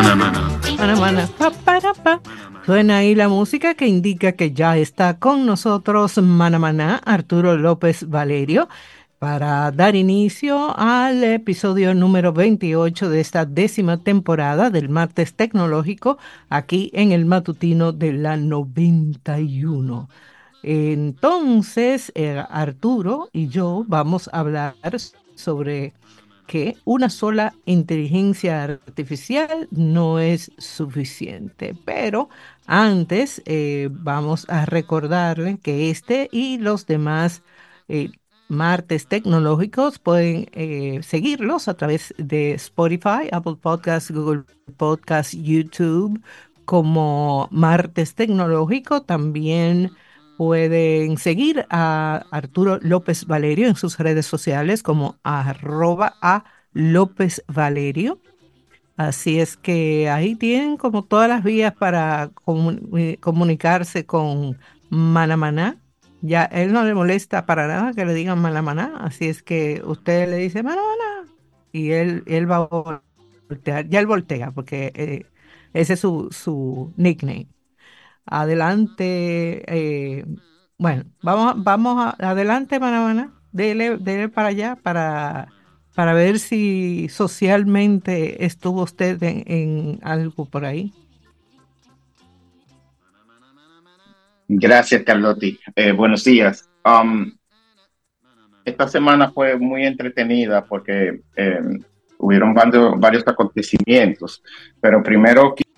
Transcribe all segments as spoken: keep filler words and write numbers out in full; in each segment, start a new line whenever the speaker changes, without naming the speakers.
Mana, mana, pa, para, pa. Suena ahí la música que indica que ya está con nosotros Mana Maná, Arturo López Valerio, para dar inicio al episodio número veintiocho de esta décima temporada del Martes Tecnológico, aquí en el matutino de la noventa y uno. Entonces, eh, Arturo y yo vamos a hablar sobre que una sola inteligencia artificial no es suficiente. Pero antes eh, vamos a recordarle que este y los demás eh, martes tecnológicos pueden eh, seguirlos a través de Spotify, Apple Podcasts, Google Podcasts, YouTube como Martes Tecnológico. También pueden seguir a Arturo López Valerio en sus redes sociales como arroba a López Valerio. Así es que ahí tienen como todas las vías para comu- eh, comunicarse con Manamaná. Ya él no le molesta para nada que le digan Manamaná, así es que usted le dice Manamaná y él, él va a voltear. Ya él voltea porque eh, ese es su, su nickname. Adelante, eh, bueno, vamos, vamos a- adelante, Manabana, dele, dele para allá para, para ver si socialmente estuvo usted en, en algo por ahí.
Gracias, Carlotti. Eh, buenos días. Um, esta semana fue muy entretenida porque eh, hubieron varios, varios acontecimientos, pero primero qui-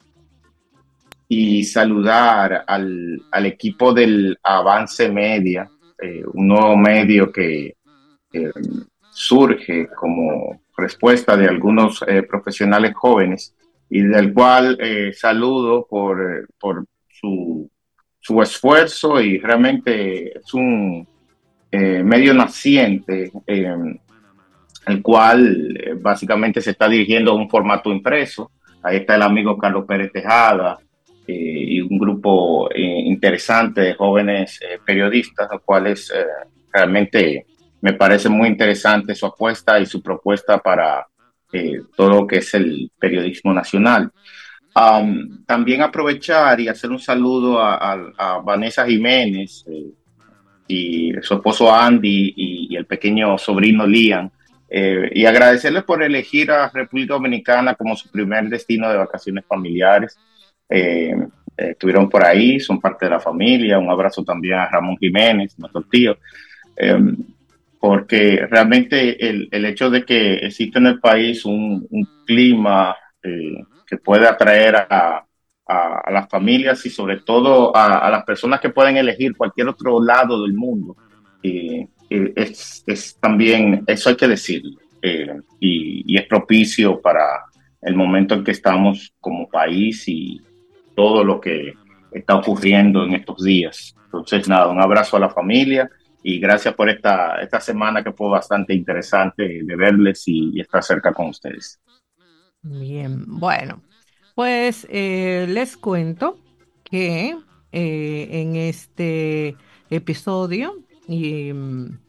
y saludar al, al equipo del Avance Media, eh, un nuevo medio que eh, surge como respuesta de algunos eh, profesionales jóvenes y del cual eh, saludo por, eh, por su, su esfuerzo y realmente es un eh, medio naciente, eh, el cual eh, básicamente se está dirigiendo a un formato impreso. Ahí está el amigo Carlos Pérez Tejada eh, y un grupo eh, interesante de jóvenes eh, periodistas, los cuales eh, realmente me parece muy interesante su apuesta y su propuesta para eh, todo lo que es el periodismo nacional. Um, también aprovechar y hacer un saludo a, a, a Vanessa Jiménez eh, y su esposo Andy y, y el pequeño sobrino Liam, eh, y agradecerles por elegir a República Dominicana como su primer destino de vacaciones familiares. Eh, eh, estuvieron por ahí, son parte de la familia. Un abrazo también a Ramón Jiménez, nuestro tío, eh, porque realmente el, el, hecho de que existe en el país un, un clima eh, que puede atraer a, a, a, las familias y sobre todo a, a, las personas que pueden elegir cualquier otro lado del mundo, eh, eh, es, es, también, eso hay que decirlo, eh, y, y es propicio para el momento en que estamos como país y todo lo que está ocurriendo en estos días. Entonces, nada, un abrazo a la familia y gracias por esta, esta semana que fue bastante interesante de verles y, y estar cerca con ustedes.
Bien, bueno, pues eh, les cuento que eh, en este episodio y, mm,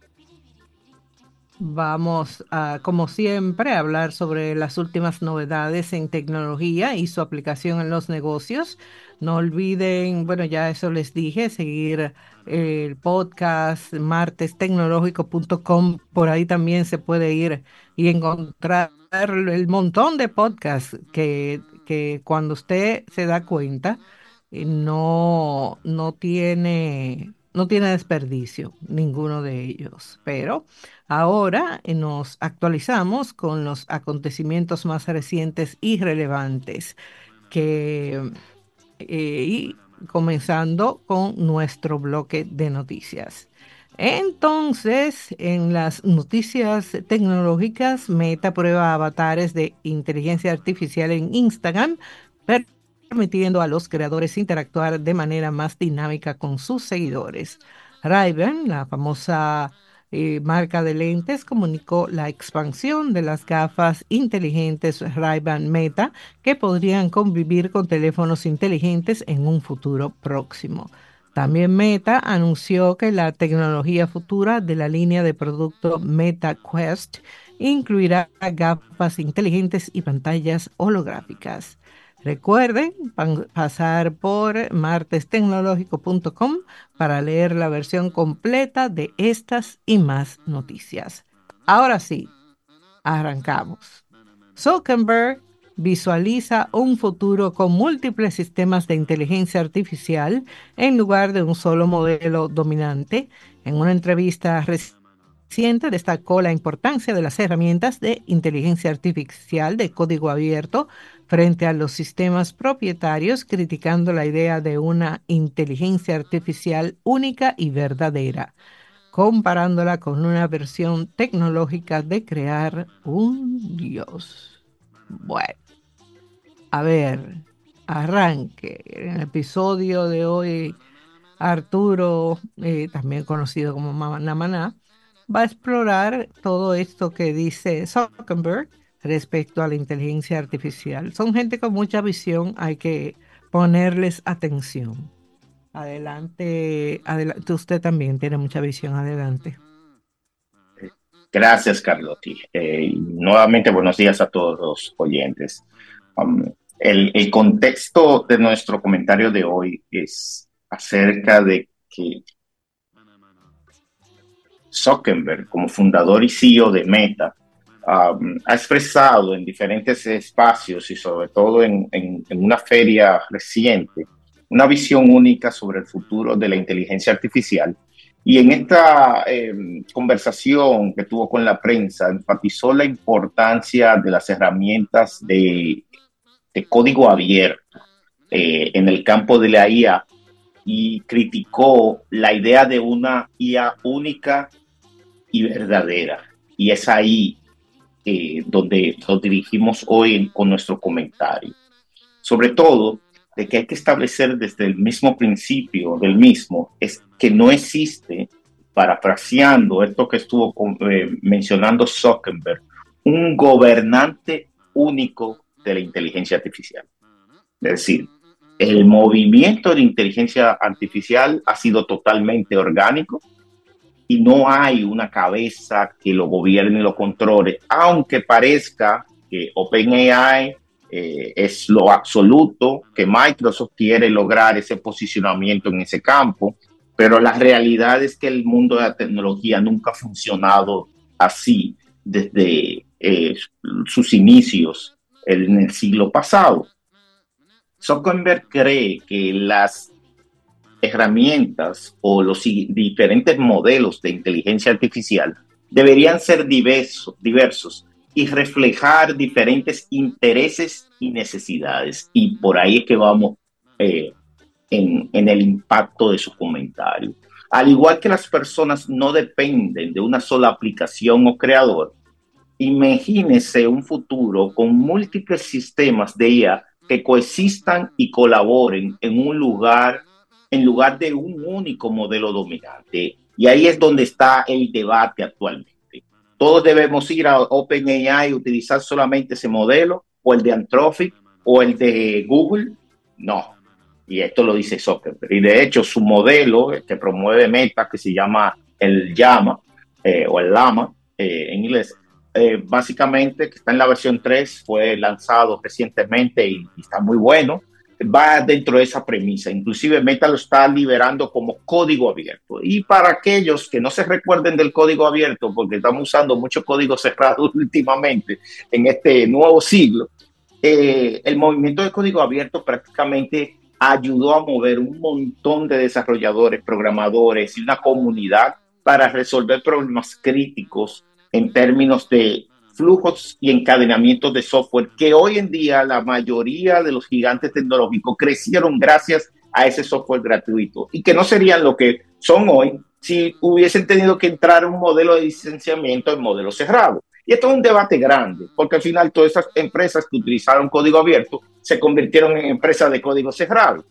vamos a, como siempre, a hablar sobre las últimas novedades en tecnología y su aplicación en los negocios. No olviden, bueno, ya eso les dije, seguir el podcast martes tecnológico punto com. Por ahí también se puede ir y encontrar el montón de podcasts que, que cuando usted se da cuenta, eh, no, no tiene, no tiene desperdicio ninguno de ellos. Pero ahora eh, nos actualizamos con los acontecimientos más recientes y relevantes que eh, y comenzando con nuestro bloque de noticias. Entonces, en las noticias tecnológicas, Meta prueba avatares de inteligencia artificial en Instagram, permitiendo a los creadores interactuar de manera más dinámica con sus seguidores. Ray-Ban, la famosa eh, marca de lentes, comunicó la expansión de las gafas inteligentes Ray-Ban Meta que podrían convivir con teléfonos inteligentes en un futuro próximo. También Meta anunció que la tecnología futura de la línea de producto Meta Quest incluirá gafas inteligentes y pantallas holográficas. Recuerden pan- pasar por martes tecnológico punto com para leer la versión completa de estas y más noticias. Ahora sí, arrancamos. Zuckerberg visualiza un futuro con múltiples sistemas de inteligencia artificial en lugar de un solo modelo dominante. En una entrevista reciente destacó la importancia de las herramientas de inteligencia artificial de código abierto frente a los sistemas propietarios, criticando la idea de una inteligencia artificial única y verdadera, comparándola con una versión tecnológica de crear un dios. Bueno, a ver, arranque. En el episodio de hoy, Arturo, eh, también conocido como Manamaná, va a explorar todo esto que dice Zuckerberg respecto a la inteligencia artificial. Son gente con mucha visión, hay que ponerles atención. Adelante, adelante, usted también tiene mucha visión, adelante.
Gracias, Carlotti. Eh, y nuevamente, buenos días a todos los oyentes. Um, el, el contexto de nuestro comentario de hoy es acerca de que Zuckerberg, como fundador y C E O de Meta, um, ha expresado en diferentes espacios y sobre todo en, en, en una feria reciente una visión única sobre el futuro de la inteligencia artificial. Y en esta eh, conversación que tuvo con la prensa, enfatizó la importancia de las herramientas de, de código abierto eh, en el campo de la I A y criticó la idea de una I A única y verdadera. Y es ahí eh, donde nos dirigimos hoy con nuestro comentario. Sobre todo, de que hay que establecer desde el mismo principio del mismo, es que no existe, parafraseando esto que estuvo eh, mencionando Zuckerberg, un gobernante único de la inteligencia artificial. Es decir, el movimiento de inteligencia artificial ha sido totalmente orgánico y no hay una cabeza que lo gobierne y lo controle, aunque parezca que OpenAI eh, es lo absoluto, que Microsoft quiere lograr ese posicionamiento en ese campo, pero la realidad es que el mundo de la tecnología nunca ha funcionado así desde eh, sus inicios en el siglo pasado. Zuckerberg cree que las herramientas o los diferentes modelos de inteligencia artificial deberían ser diversos, diversos y reflejar diferentes intereses y necesidades. Y por ahí es que vamos eh, en, en el impacto de su comentario. Al igual que las personas no dependen de una sola aplicación o creador, imagínese un futuro con múltiples sistemas de I A que coexistan y colaboren en un lugar en lugar de un único modelo dominante. Y ahí es donde está el debate actualmente. Todos debemos ir a OpenAI y utilizar solamente ese modelo, o el de Anthropic, o el de Google. No. Y esto lo dice Zuckerberg. Y de hecho, su modelo que promueve Meta, que se llama el Llama, eh, o el Llama eh, en inglés, eh, básicamente, que está en la versión tres, fue lanzado recientemente y, y está muy bueno. Va dentro de esa premisa. Inclusive Meta lo está liberando como código abierto. Y para aquellos que no se recuerden del código abierto, porque estamos usando mucho código cerrado últimamente en este nuevo siglo, eh, el movimiento de código abierto prácticamente ayudó a mover un montón de desarrolladores, programadores y una comunidad para resolver problemas críticos en términos de flujos y encadenamientos de software que hoy en día la mayoría de los gigantes tecnológicos crecieron gracias a ese software gratuito y que no serían lo que son hoy si hubiesen tenido que entrar un modelo de licenciamiento en modelo cerrado. Y esto es un debate grande, porque al final todas esas empresas que utilizaron código abierto se convirtieron en empresas de código cerrado.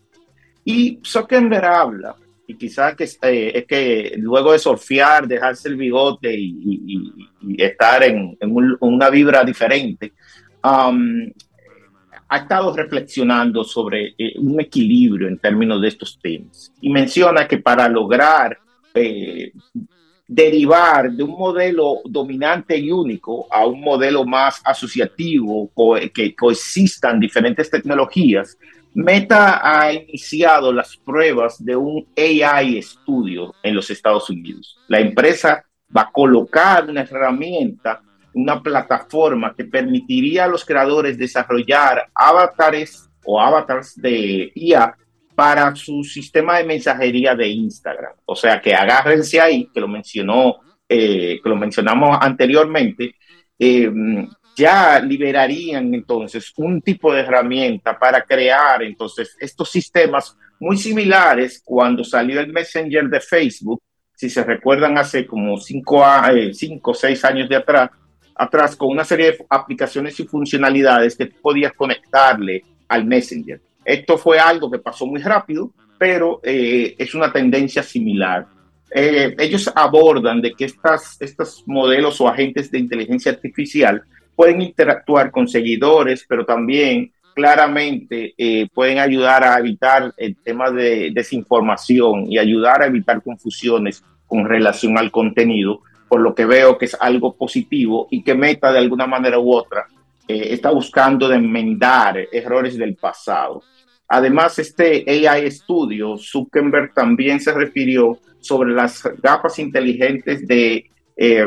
Y Zuckerberg habla, y quizás que, eh, es que luego de surfear, dejarse el bigote y, y, y estar en, en un, una vibra diferente, um, ha estado reflexionando sobre eh, un equilibrio en términos de estos temas. Y menciona que para lograr eh, derivar de un modelo dominante y único a un modelo más asociativo, co que coexistan diferentes tecnologías, Meta ha iniciado las pruebas de un A I estudio en los Estados Unidos. La empresa va a colocar una herramienta, una plataforma que permitiría a los creadores desarrollar avatares o avatars de I A para su sistema de mensajería de Instagram. O sea, que agárrense ahí, que lo mencionó, eh, que lo mencionamos anteriormente, eh, ya liberarían entonces un tipo de herramienta para crear entonces estos sistemas muy similares cuando salió el Messenger de Facebook, si se recuerdan hace como cinco o seis años de atrás, atrás, con una serie de aplicaciones y funcionalidades que podías conectarle al Messenger. Esto fue algo que pasó muy rápido, pero eh, es una tendencia similar. Eh, ellos abordan de que estas, estos modelos o agentes de inteligencia artificial pueden interactuar con seguidores, pero también claramente eh, pueden ayudar a evitar el tema de desinformación y ayudar a evitar confusiones con relación al contenido, por lo que veo que es algo positivo y que Meta de alguna manera u otra eh, está buscando de enmendar errores del pasado. Además, este A I Studio, Zuckerberg también se refirió sobre las gafas inteligentes de eh,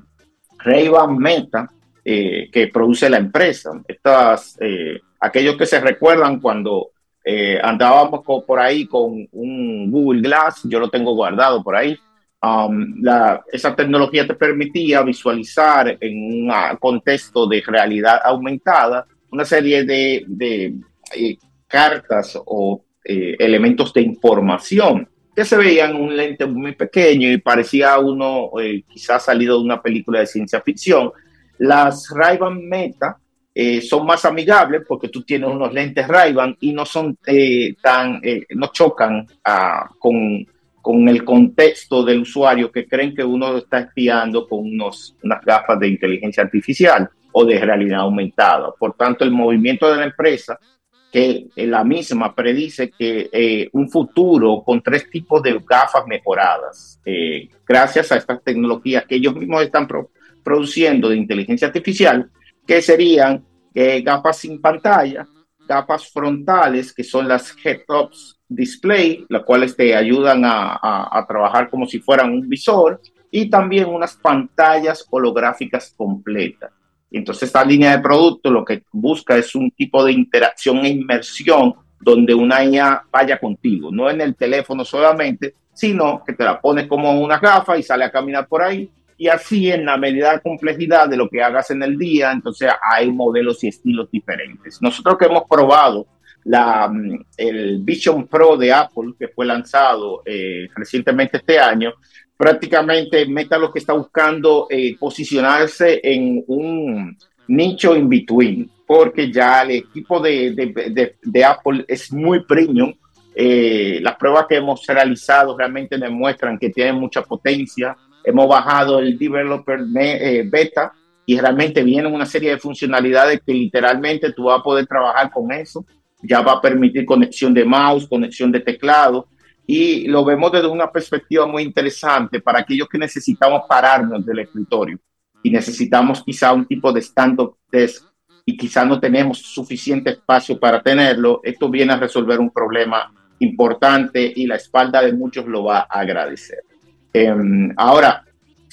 Ray-Ban Meta eh, que produce la empresa. Estas, eh, aquellos que se recuerdan cuando eh, andábamos por ahí con un Google Glass, yo lo tengo guardado por ahí. Um, la, esa tecnología te permitía visualizar en un contexto de realidad aumentada una serie de, de eh, cartas o eh, elementos de información que se veían en un lente muy pequeño y parecía uno eh, quizás salido de una película de ciencia ficción. Las Ray-Ban Meta eh, son más amigables porque tú tienes unos lentes Ray-Ban y no son eh, tan, eh, no chocan uh, con, con el contexto del usuario, que creen que uno está espiando con unos, unas gafas de inteligencia artificial o de realidad aumentada. Por tanto, el movimiento de la empresa, que la misma predice que eh, un futuro con tres tipos de gafas mejoradas, eh, gracias a estas tecnologías que ellos mismos están pro produciendo de inteligencia artificial, que serían eh, gafas sin pantalla, gafas frontales, que son las head-up display, las cuales te ayudan a, a, a trabajar como si fueran un visor, y también unas pantallas holográficas completas. Entonces, esta línea de producto lo que busca es un tipo de interacción e inmersión donde una I A vaya contigo, no en el teléfono solamente, sino que te la pones como una gafa y sale a caminar por ahí. Y así, en la medida de complejidad de lo que hagas en el día, entonces hay modelos y estilos diferentes. Nosotros que hemos probado la, el Vision Pro de Apple, que fue lanzado eh, recientemente este año, prácticamente Meta lo que está buscando eh, posicionarse en un nicho in between, porque ya el equipo de, de, de, de Apple es muy premium. Eh, las pruebas que hemos realizado realmente demuestran que tienen mucha potencia. Hemos bajado el Developer eh, Beta y realmente vienen una serie de funcionalidades que literalmente tú vas a poder trabajar con eso. Ya va a permitir conexión de mouse, conexión de teclado. Y lo vemos desde una perspectiva muy interesante para aquellos que necesitamos pararnos del escritorio y necesitamos quizá un tipo de stand-up desk y quizá no tenemos suficiente espacio para tenerlo. Esto viene a resolver un problema importante y la espalda de muchos lo va a agradecer. Eh, ahora,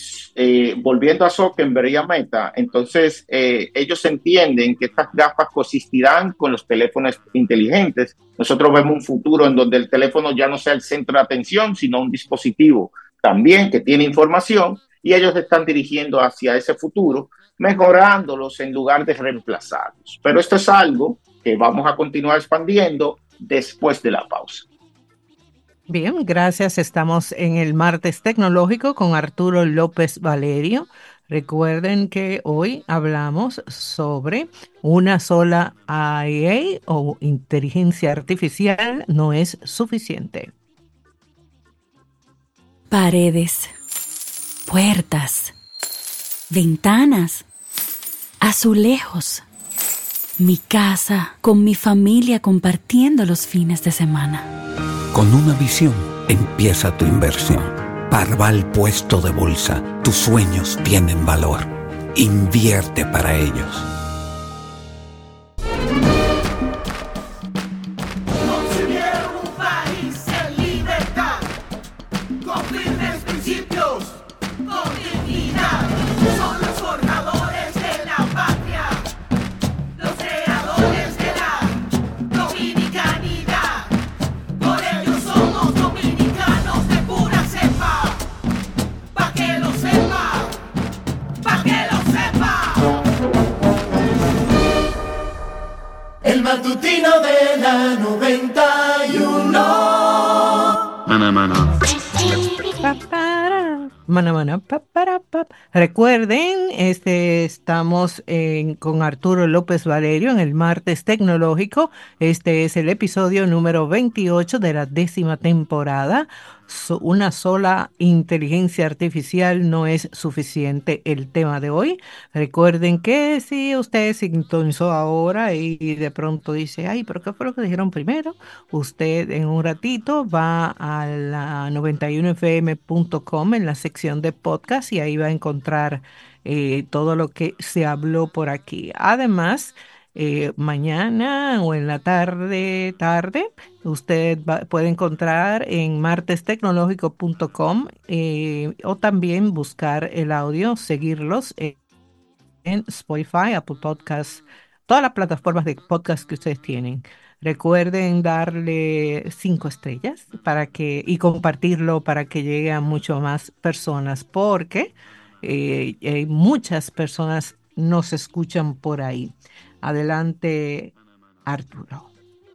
eh, volviendo a Zuckerberg y a Meta, entonces eh, ellos entienden que estas gafas coexistirán con los teléfonos inteligentes. Nosotros vemos un futuro en donde el teléfono ya no sea el centro de atención, sino un dispositivo también que tiene información, y ellos están dirigiendo hacia ese futuro, mejorándolos en lugar de reemplazarlos. Pero esto es algo que vamos a continuar expandiendo después de la pausa.
Bien, gracias. Estamos en el Martes Tecnológico con Arturo López Valerio. Recuerden que hoy hablamos sobre una sola A I o inteligencia artificial no es suficiente.
Paredes, puertas, ventanas, azulejos. Mi casa con mi familia compartiendo los fines de semana.
Con una visión empieza tu inversión. Parval Puesto de Bolsa. Tus sueños tienen valor. Invierte para ellos.
Matutino de la noventa y uno.
Mana, mana. Mana, mana, pa, para, pa. Recuerden, este, estamos en, con Arturo López Valerio en el Martes Tecnológico. Este es el episodio número veintiocho de la décima temporada. So, una sola inteligencia artificial no es suficiente, el tema de hoy. Recuerden que si usted sintonizó ahora y de pronto dice, ay, pero ¿qué fue lo que dijeron primero? Usted en un ratito va a la noventa y uno f m punto com en la sección de podcast y ahí va a encontrar eh, todo lo que se habló por aquí. Además, Eh, mañana o en la tarde, tarde, usted va, puede encontrar en martes tecnológico punto com eh, o también buscar el audio, seguirlos en, en Spotify, Apple Podcasts, todas las plataformas de podcast que ustedes tienen. Recuerden darle cinco estrellas para que, y compartirlo para que llegue a mucho más personas, porque eh, eh, muchas personas nos escuchan por ahí. Adelante, Arturo.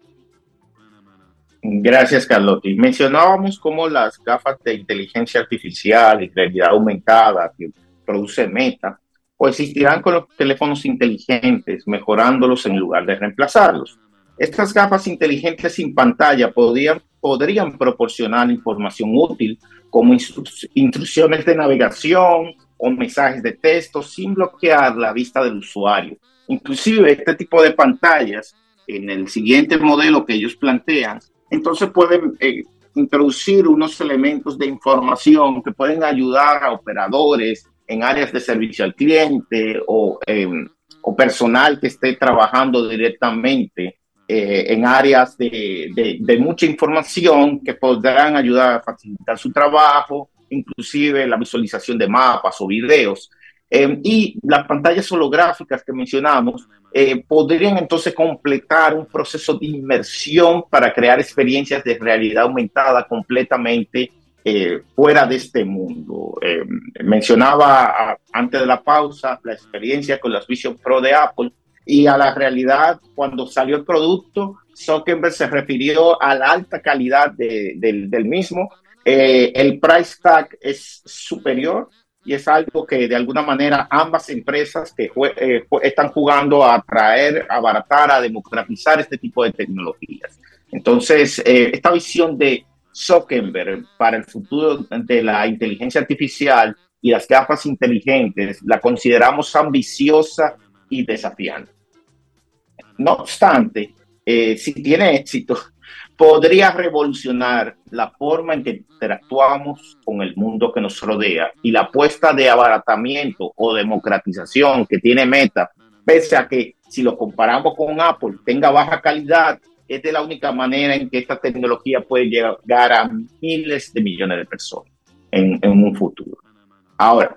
Gracias, Carlotti. Mencionábamos cómo las gafas de inteligencia artificial y realidad aumentada que produce Meta coexistirán con los teléfonos inteligentes, mejorándolos en lugar de reemplazarlos. Estas gafas inteligentes sin pantalla podrían, podrían proporcionar información útil como instru- instrucciones de navegación o mensajes de texto sin bloquear la vista del usuario. Inclusive este tipo de pantallas, en el siguiente modelo que ellos plantean, entonces pueden eh, introducir unos elementos de información que pueden ayudar a operadores en áreas de servicio al cliente o, eh, o personal que esté trabajando directamente eh, en áreas de, de, de mucha información que podrán ayudar a facilitar su trabajo, inclusive la visualización de mapas o videos. Eh, y las pantallas holográficas que mencionamos eh, podrían entonces completar un proceso de inmersión para crear experiencias de realidad aumentada completamente eh, fuera de este mundo. Eh, mencionaba a, antes de la pausa la experiencia con las Vision Pro de Apple, y a la realidad cuando salió el producto, Zuckerberg se refirió a la alta calidad de, de, del mismo. Eh, el price tag es superior, y es algo que de alguna manera ambas empresas que jue- eh, están jugando a traer, a abaratar, a democratizar este tipo de tecnologías. Entonces, eh, esta visión de Zuckerberg para el futuro de la inteligencia artificial y las gafas inteligentes la consideramos ambiciosa y desafiante. No obstante, eh, si tiene éxito, podría revolucionar la forma en que interactuamos con el mundo que nos rodea, y la apuesta de abaratamiento o democratización que tiene Meta, pese a que si lo comparamos con Apple tenga baja calidad, es de la única manera en que esta tecnología puede llegar a miles de millones de personas en, en un futuro. Ahora,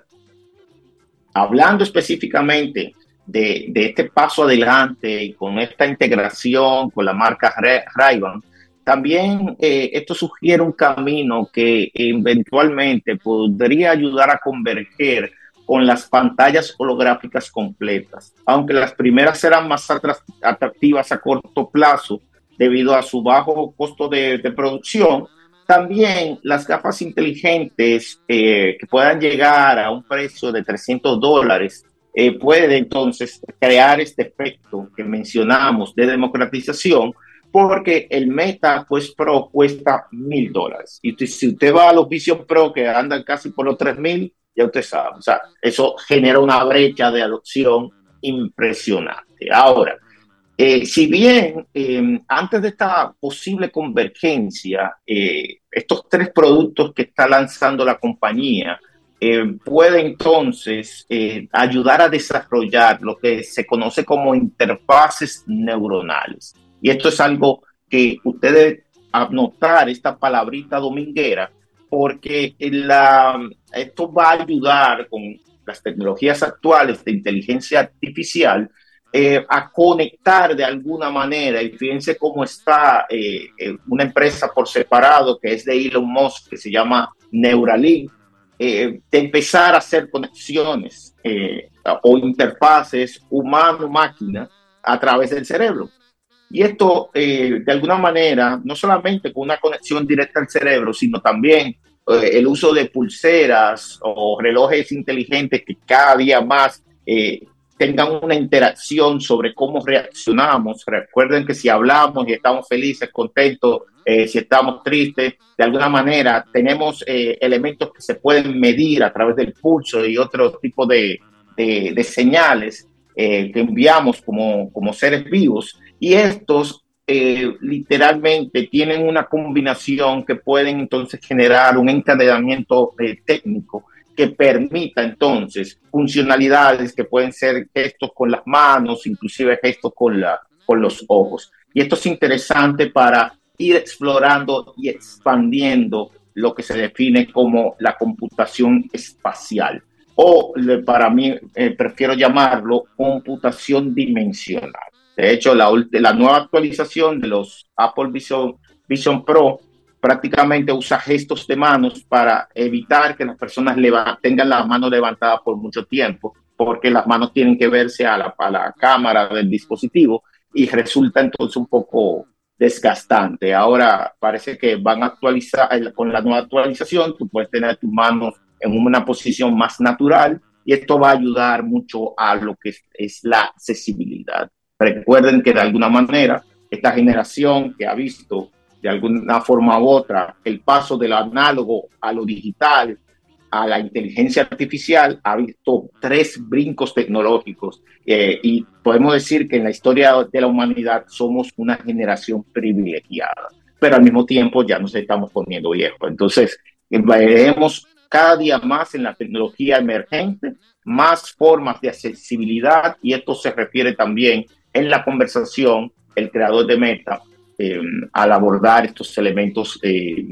hablando específicamente de, de este paso adelante y con esta integración con la marca Ray-Ban, también eh, esto sugiere un camino que eventualmente podría ayudar a converger con las pantallas holográficas completas, aunque las primeras serán más atractivas a corto plazo debido a su bajo costo de, de producción. También las gafas inteligentes eh, que puedan llegar a un precio de trescientos dólares eh, puede entonces crear este efecto que mencionamos de democratización, porque el Meta pues Pro cuesta mil dólares. Y si usted va a los Vision Pro que andan casi por los tres mil, ya usted sabe, o sea, eso genera una brecha de adopción impresionante. Ahora, Eh, si bien eh, antes de esta posible convergencia, eh, estos tres productos que está lanzando la compañía eh, pueden entonces eh, ayudar a desarrollar lo que se conoce como interfaces neuronales. Y esto es algo que ustedes anotar esta palabrita dominguera, porque la, esto va a ayudar con las tecnologías actuales de inteligencia artificial eh, a conectar de alguna manera. Y fíjense cómo está eh, una empresa por separado que es de Elon Musk, que se llama Neuralink, eh, de empezar a hacer conexiones eh, o interfaces humano-máquina a través del cerebro. Y esto, eh, de alguna manera, no solamente con una conexión directa al cerebro, sino también eh, el uso de pulseras o relojes inteligentes que cada día más eh, tengan una interacción sobre cómo reaccionamos. Recuerden que si hablamos y estamos felices, contentos, eh, si estamos tristes, de alguna manera tenemos eh, elementos que se pueden medir a través del pulso y otro tipo de, de, de señales eh, que enviamos como, como seres vivos. Y estos eh, literalmente tienen una combinación que pueden entonces generar un encadenamiento eh, técnico que permita entonces funcionalidades que pueden ser gestos con las manos, inclusive gestos con, la, con los ojos. Y esto es interesante para ir explorando y expandiendo lo que se define como la computación espacial. O para mí eh, prefiero llamarlo computación dimensional. De hecho, la, la nueva actualización de los Apple Vision, Vision Pro prácticamente usa gestos de manos para evitar que las personas tengan la mano levantada por mucho tiempo, porque las manos tienen que verse a la, a la cámara del dispositivo y resulta entonces un poco desgastante. Ahora parece que van a actualizar, con la nueva actualización, tú puedes tener tus manos en una posición más natural y esto va a ayudar mucho a lo que es, es la accesibilidad. Recuerden que de alguna manera esta generación que ha visto de alguna forma u otra el paso del análogo a lo digital, a la inteligencia artificial, ha visto tres brincos tecnológicos eh, y podemos decir que en la historia de la humanidad somos una generación privilegiada, pero al mismo tiempo ya nos estamos poniendo viejos. Entonces, veremos cada día más en la tecnología emergente, más formas de accesibilidad, y esto se refiere también en la conversación, el creador de Meta, eh, al abordar estos elementos eh,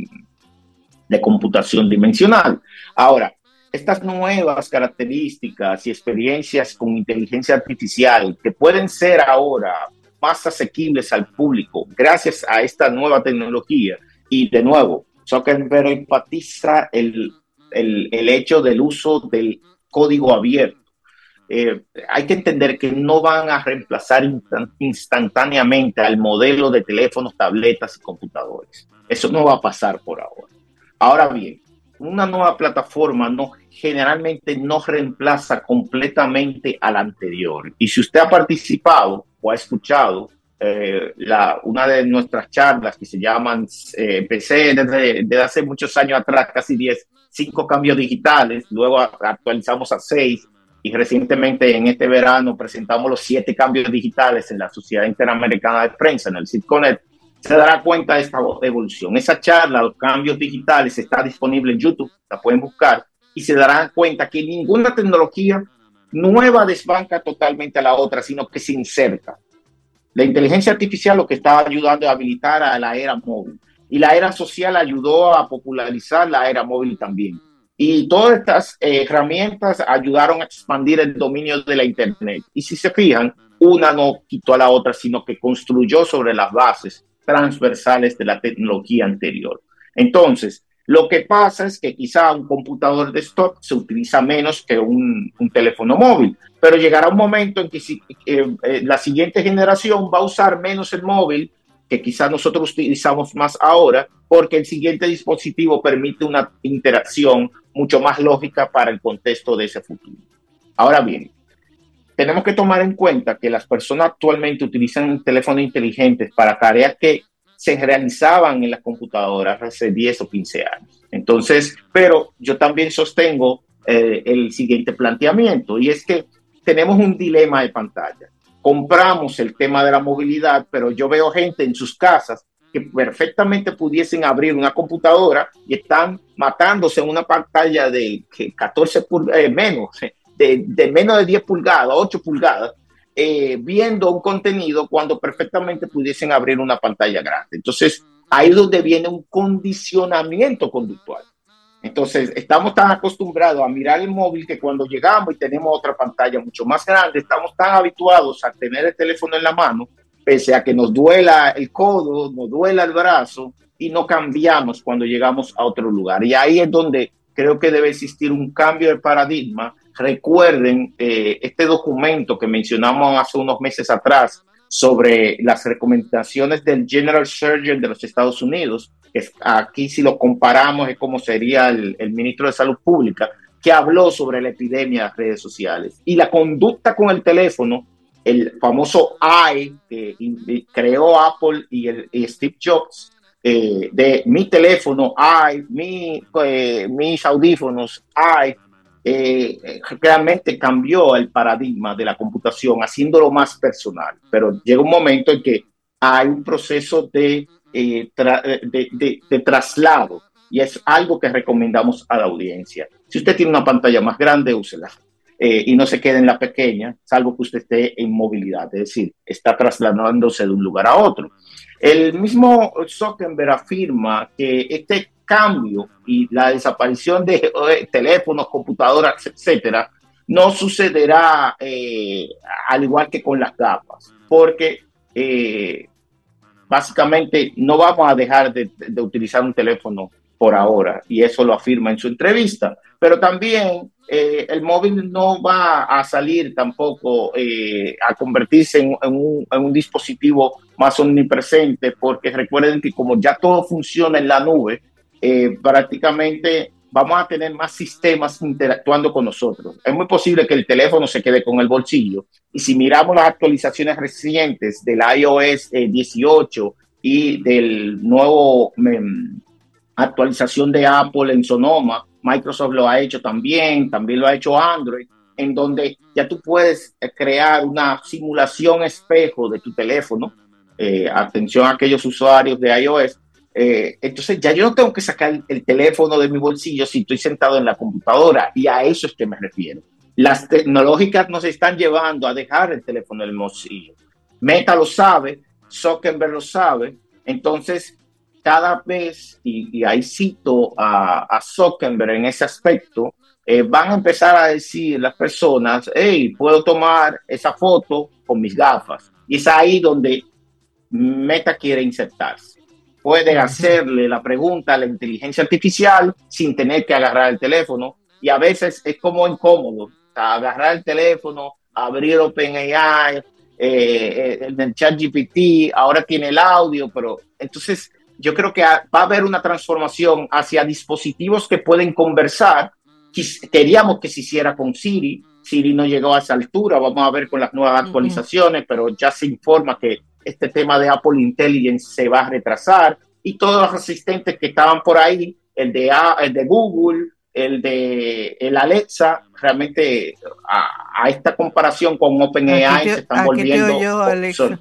de computación dimensional. Ahora, estas nuevas características y experiencias con inteligencia artificial que pueden ser ahora más asequibles al público gracias a esta nueva tecnología, y de nuevo, Zuckerberg enfatiza el, el, el hecho del uso del código abierto. Eh, hay que entender que no van a reemplazar instant, instantáneamente al modelo de teléfonos, tabletas y computadores. Eso no va a pasar por ahora. Ahora bien, una nueva plataforma no, generalmente no reemplaza completamente a la anterior. Y si usted ha participado o ha escuchado eh, la, una de nuestras charlas que se llaman, eh, empecé desde, desde hace muchos años atrás, casi diez, cinco cambios digitales, luego actualizamos a seis, y recientemente en este verano presentamos los siete cambios digitales en la Sociedad Interamericana de Prensa, en el CIPCONET, se dará cuenta de esta evolución. Esa charla, los cambios digitales, está disponible en YouTube, la pueden buscar, y se darán cuenta que ninguna tecnología nueva desbanca totalmente a la otra, sino que se inserta. La inteligencia artificial lo que está ayudando a habilitar a la era móvil, y la era social ayudó a popularizar la era móvil también. Y todas estas eh, herramientas ayudaron a expandir el dominio de la Internet. Y si se fijan, una no quitó a la otra, sino que construyó sobre las bases transversales de la tecnología anterior. Entonces, lo que pasa es que quizá un computador desktop se utiliza menos que un, un teléfono móvil, pero llegará un momento en que si, eh, eh, la siguiente generación va a usar menos el móvil, que quizás nosotros utilizamos más ahora, porque el siguiente dispositivo permite una interacción mucho más lógica para el contexto de ese futuro. Ahora bien, tenemos que tomar en cuenta que las personas actualmente utilizan teléfonos inteligentes para tareas que se realizaban en las computadoras hace diez o quince años. Entonces, pero yo también sostengo eh, el siguiente planteamiento, y es que tenemos un dilema de pantalla. compramos el tema de la movilidad, pero yo veo gente en sus casas que perfectamente pudiesen abrir una computadora y están matándose en una pantalla de catorce pulgadas, eh, menos, de, de menos de diez pulgadas, ocho pulgadas, eh, viendo un contenido cuando perfectamente pudiesen abrir una pantalla grande. Entonces, ahí es donde viene un condicionamiento conductual. Entonces, estamos tan acostumbrados a mirar el móvil que cuando llegamos y tenemos otra pantalla mucho más grande, estamos tan habituados a tener el teléfono en la mano, pese a que nos duela el codo, nos duela el brazo, y no cambiamos cuando llegamos a otro lugar. Y ahí es donde creo que debe existir un cambio de paradigma. Recuerden eh, este documento que mencionamos hace unos meses atrás sobre las recomendaciones del General Surgeon de los Estados Unidos. Es, aquí si lo comparamos es como sería el, el ministro de Salud Pública, que habló sobre la epidemia de redes sociales. Y la conducta con el teléfono, el famoso I que creó Apple y, el, y Steve Jobs, eh, de mi teléfono, I, mi, eh, mis audífonos, I, eh, realmente cambió el paradigma de la computación, haciéndolo más personal. Pero llega un momento en que hay un proceso de, eh, tra de, de, de traslado, y es algo que recomendamos a la audiencia. Si usted tiene una pantalla más grande, úsela. Eh, y no se quede en la pequeña, salvo que usted esté en movilidad, es decir, está trasladándose de un lugar a otro. El mismo Zuckerberg afirma que este cambio y la desaparición de eh, teléfonos, computadoras, etcétera, no sucederá eh, al igual que con las gafas, porque eh, básicamente no vamos a dejar de, de utilizar un teléfono por ahora, y eso lo afirma en su entrevista, pero también eh, el móvil no va a salir tampoco eh, a convertirse en, en, un, en un dispositivo más omnipresente, porque recuerden que como ya todo funciona en la nube, eh, prácticamente vamos a tener más sistemas interactuando con nosotros. Es muy posible que el teléfono se quede con el bolsillo, y si miramos las actualizaciones recientes del iOS eh, dieciocho y del nuevo eh, actualización de Apple en Sonoma, Microsoft lo ha hecho también, también lo ha hecho Android, en donde ya tú puedes crear una simulación espejo de tu teléfono. Eh, atención a aquellos usuarios de iOS. Eh, entonces ya yo no tengo que sacar el teléfono de mi bolsillo si estoy sentado en la computadora, y a eso es que me refiero. Las tecnológicas nos están llevando a dejar el teléfono en el bolsillo. Meta lo sabe, Zuckerberg lo sabe, entonces cada vez, y, y ahí cito a, a Zuckerberg en ese aspecto, eh, van a empezar a decir las personas, hey, puedo tomar esa foto con mis gafas. Y es ahí donde Meta quiere insertarse. Puede hacerle la pregunta a la inteligencia artificial sin tener que agarrar el teléfono, y a veces es como incómodo, o sea, agarrar el teléfono, abrir OpenAI, eh, el, el ChatGPT, ahora tiene el audio, pero entonces yo creo que va a haber una transformación hacia dispositivos que pueden conversar. Queríamos que se hiciera con Siri. Siri no llegó a esa altura. Vamos a ver con las nuevas actualizaciones, uh-huh. pero ya se informa que este tema de Apple Intelligence se va a retrasar, y todos los asistentes que estaban por ahí, el de, el de Google, el de el Alexa, realmente a, a esta comparación con OpenAI se están volviendo... Yo, Alexa.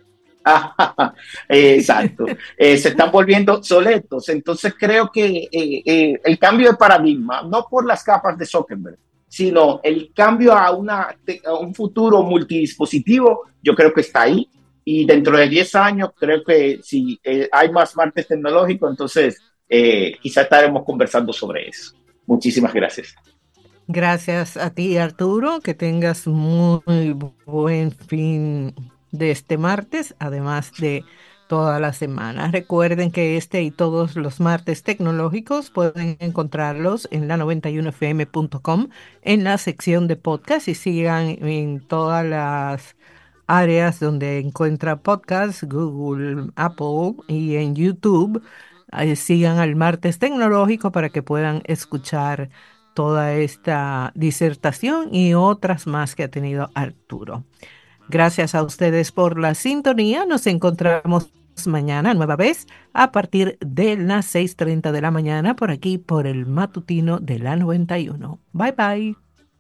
Exacto, eh, se están volviendo obsoletos. Entonces creo que eh, eh, el cambio de paradigma, no por las capas de Zuckerberg, sino el cambio a, una, a un futuro multidispositivo, yo creo que está ahí, y dentro de diez años creo que si eh, hay más martes tecnológicos, entonces eh, quizá estaremos conversando sobre eso. Muchísimas gracias.
Gracias a ti, Arturo, que tengas muy buen fin de este martes, además de toda la semana. Recuerden que este y todos los martes tecnológicos pueden encontrarlos en la noventa y uno f m punto com en la sección de podcast, y sigan en todas las áreas donde encuentra podcast, Google, Apple, y en YouTube. Eh, sigan al martes tecnológico para que puedan escuchar toda esta disertación y otras más que ha tenido Arturo. Gracias a ustedes por la sintonía. Nos encontramos mañana nueva vez a partir de las seis treinta de la mañana por aquí, por el matutino de la noventa y uno. Bye bye.